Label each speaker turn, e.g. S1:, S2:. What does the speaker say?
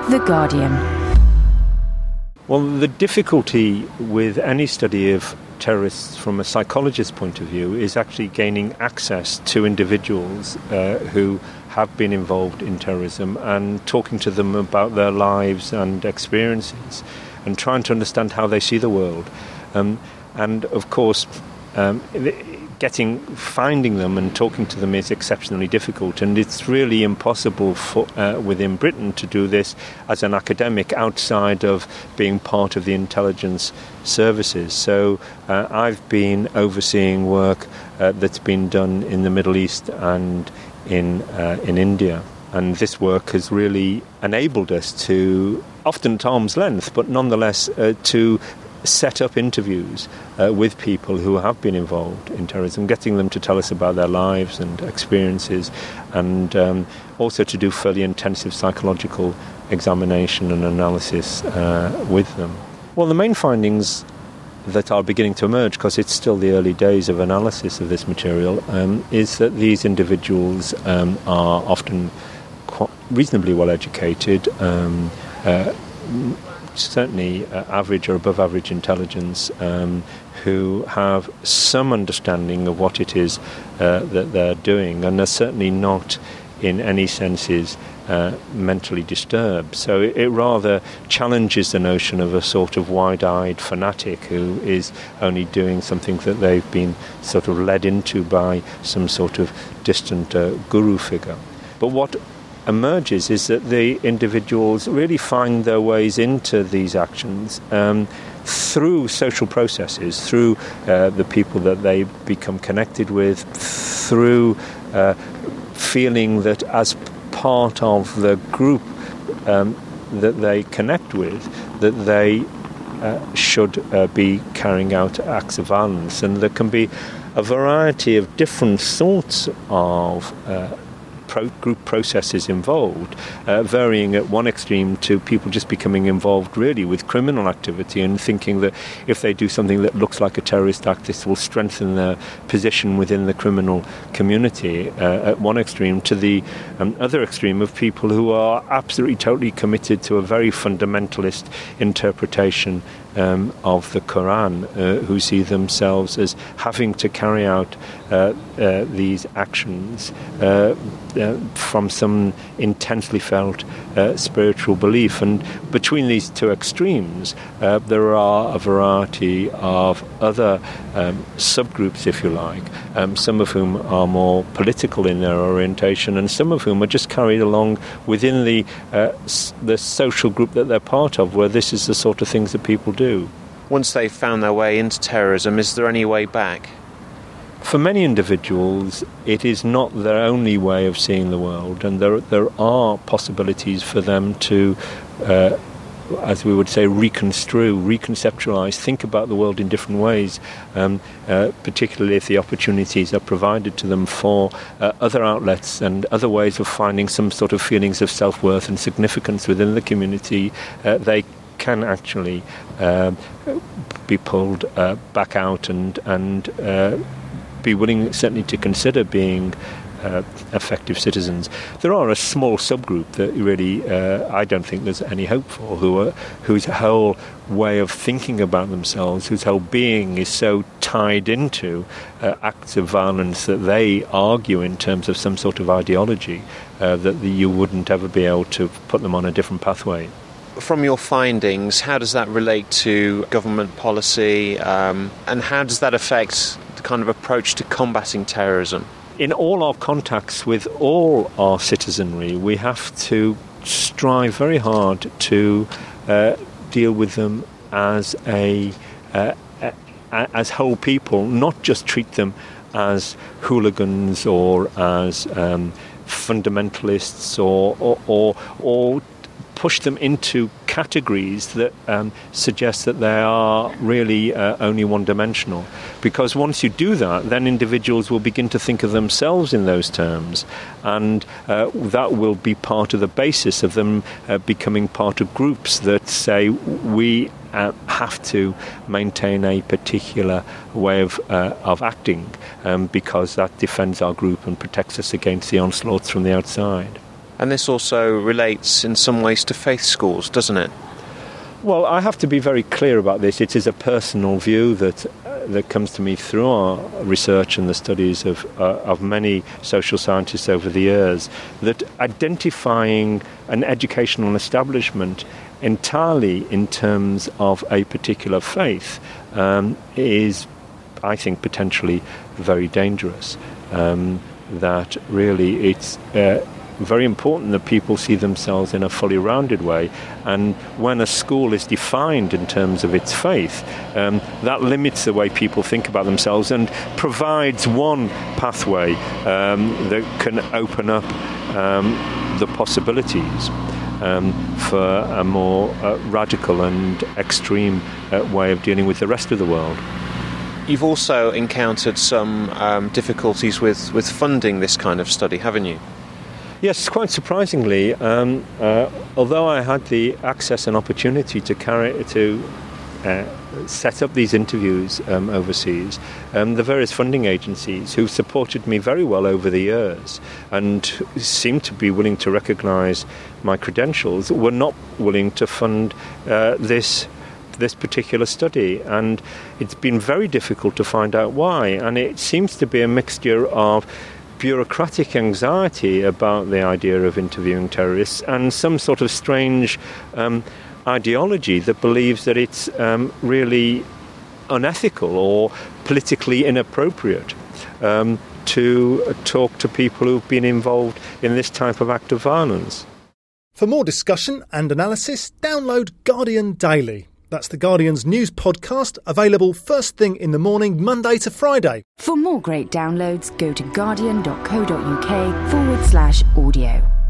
S1: The Guardian.
S2: Well, the difficulty with any study of terrorists from a psychologist's point of view is actually gaining access to individuals who have been involved in terrorism and talking to them about their lives and experiences and trying to understand how they see the world. And of course, finding them and talking to them is exceptionally difficult, and it's really impossible within Britain to do this as an academic outside of being part of the intelligence services. So I've been overseeing work that's been done in the Middle East and in India. And this work has really enabled us to, often at arm's length, but nonetheless to set up interviews with people who have been involved in terrorism, getting them to tell us about their lives and experiences, and also to do fairly intensive psychological examination and analysis with them. Well, the main findings that are beginning to emerge, because it's still the early days of analysis of this material, is that these individuals are often reasonably well educated, certainly average or above average intelligence, who have some understanding of what it is that they're doing, and are certainly not in any senses mentally disturbed. So it rather challenges the notion of a sort of wide-eyed fanatic who is only doing something that they've been sort of led into by some sort of distant guru figure. But what emerges is that the individuals really find their ways into these actions through social processes, through the people that they become connected with, through feeling that as part of the group that they connect with, that they should be carrying out acts of violence. And there can be a variety of different sorts of group processes involved, varying at one extreme to people just becoming involved really with criminal activity and thinking that if they do something that looks like a terrorist act, this will strengthen their position within the criminal community, at one extreme, to the other extreme of people who are absolutely totally committed to a very fundamentalist interpretation of the Quran, who see themselves as having to carry out these actions from some intensely felt spiritual belief. And between these two extremes, there are a variety of other subgroups, if you like, some of whom are more political in their orientation, and some of whom are just carried along within the social group that they're part of, where this is the sort of things that people do.
S3: Once they've found their way into terrorism, is there any way back?
S2: For many individuals, it is not their only way of seeing the world, and there are possibilities for them to, as we would say, reconceptualize, think about the world in different ways, particularly if the opportunities are provided to them for other outlets and other ways of finding some sort of feelings of self-worth and significance within the community. They can actually be pulled back out and be willing certainly to consider being effective citizens. There are a small subgroup that really I don't think there's any hope for, whose whole way of thinking about themselves, whose whole being is so tied into acts of violence that they argue in terms of some sort of ideology that you wouldn't ever be able to put them on a different pathway.
S3: From your findings, how does that relate to government policy, and how does that affect the kind of approach to combating terrorism?
S2: In all our contacts with all our citizenry, we have to strive very hard to deal with them as as whole people, not just treat them as hooligans or as fundamentalists or push them into categories that suggest that they are really only one-dimensional. Because once you do that, then individuals will begin to think of themselves in those terms, and that will be part of the basis of them becoming part of groups that say we have to maintain a particular way of acting because that defends our group and protects us against the onslaughts from the outside.
S3: And this also relates in some ways to faith schools, doesn't it?
S2: Well, I have to be very clear about this. It is a personal view that comes to me through our research and the studies of many social scientists over the years, that identifying an educational establishment entirely in terms of a particular faith is, I think, potentially very dangerous. That really it's very important that people see themselves in a fully rounded way, and when a school is defined in terms of its faith, that limits the way people think about themselves and provides one pathway that can open up the possibilities for a more radical and extreme way of dealing with the rest of the world.
S3: You've also encountered some difficulties with funding this kind of study, haven't you?
S2: Yes, quite surprisingly, although I had the access and opportunity to set up these interviews overseas, the various funding agencies who supported me very well over the years and seemed to be willing to recognise my credentials were not willing to fund this particular study, and it's been very difficult to find out why. And it seems to be a mixture of bureaucratic anxiety about the idea of interviewing terrorists and some sort of strange ideology that believes that it's really unethical or politically inappropriate to talk to people who've been involved in this type of act of violence.
S1: For more discussion and analysis, download Guardian Daily. That's the Guardian's news podcast, available first thing in the morning, Monday to Friday.
S4: For more great downloads, go to guardian.co.uk/audio.